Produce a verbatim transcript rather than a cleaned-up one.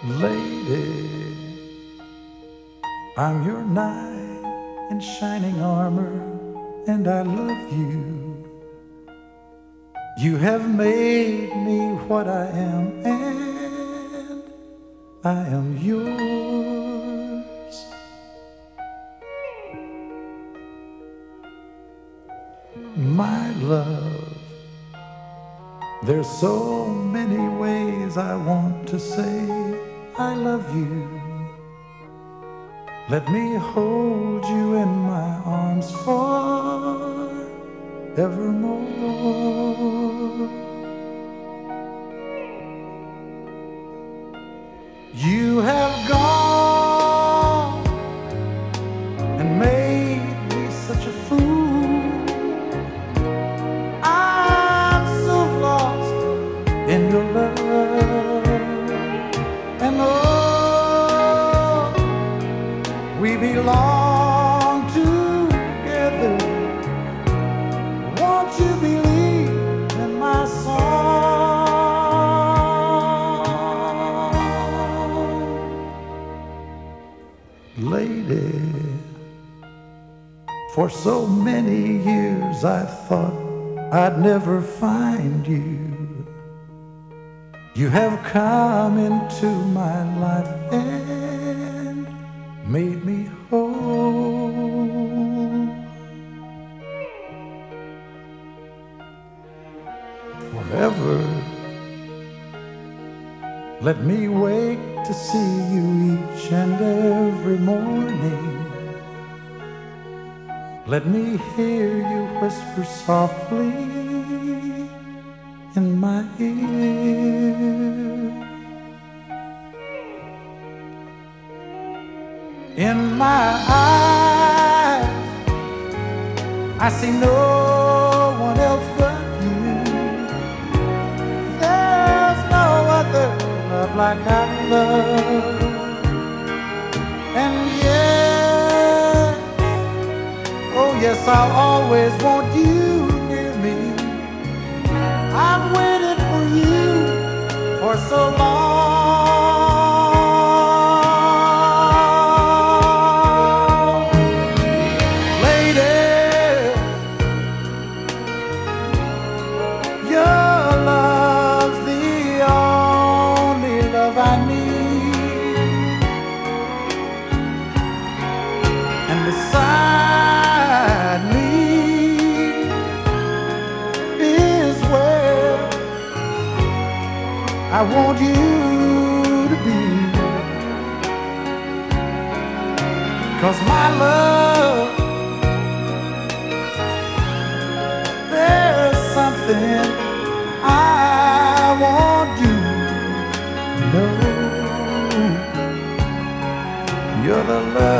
Lady, I'm your knight in shining armor, and I love you. You have made me what I am, and I am yours. My love, there's so many ways I want to say I love you. Let me hold you in my arms forevermore. You have gone and made me such a fool. I'm so lost in your love, and oh, we belong together. Won't you believe in my song? Lady, for so many years I thought I'd never find you. You have come into my life and made me whole. Forever, let me wake to see you each and every morning. Let me hear you whisper softly in my ear. In my eyes, I see no one else but you. There's no other love like our love. And yes, oh yes, I'll always want you near me. I've waited for you for so long. Lady, your love's the only love I need. And beside me is where I want you to be. 'Cause my love, there's something I want you to know. You're the love